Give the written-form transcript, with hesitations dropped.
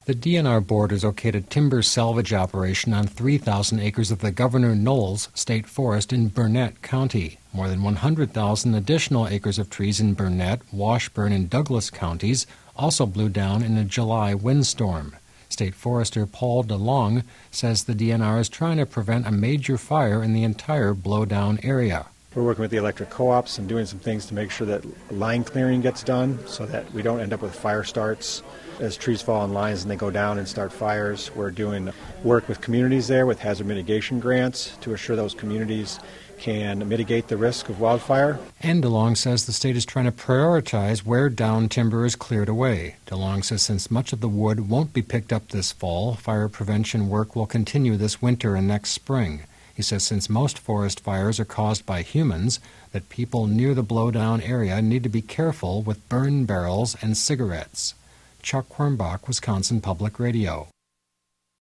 The DNR board has okayed a timber salvage operation on 3,000 acres of the Governor Knowles State Forest in Burnett County. More than 100,000 additional acres of trees in Burnett, Washburn, and Douglas counties also blew down in a July windstorm. State Forester Paul DeLong says the DNR is trying to prevent a major fire in the entire blowdown area. We're working with the electric co-ops and doing some things to make sure that line clearing gets done so that we don't end up with fire starts as trees fall in lines and they go down and start fires. We're doing work with communities there with hazard mitigation grants to assure those communities can mitigate the risk of wildfire. And DeLong says the state is trying to prioritize where downed timber is cleared away. DeLong says since much of the wood won't be picked up this fall, fire prevention work will continue this winter and next spring. He says since most forest fires are caused by humans, that people near the blowdown area need to be careful with burn barrels and cigarettes. Chuck Quirmbach, Wisconsin Public Radio.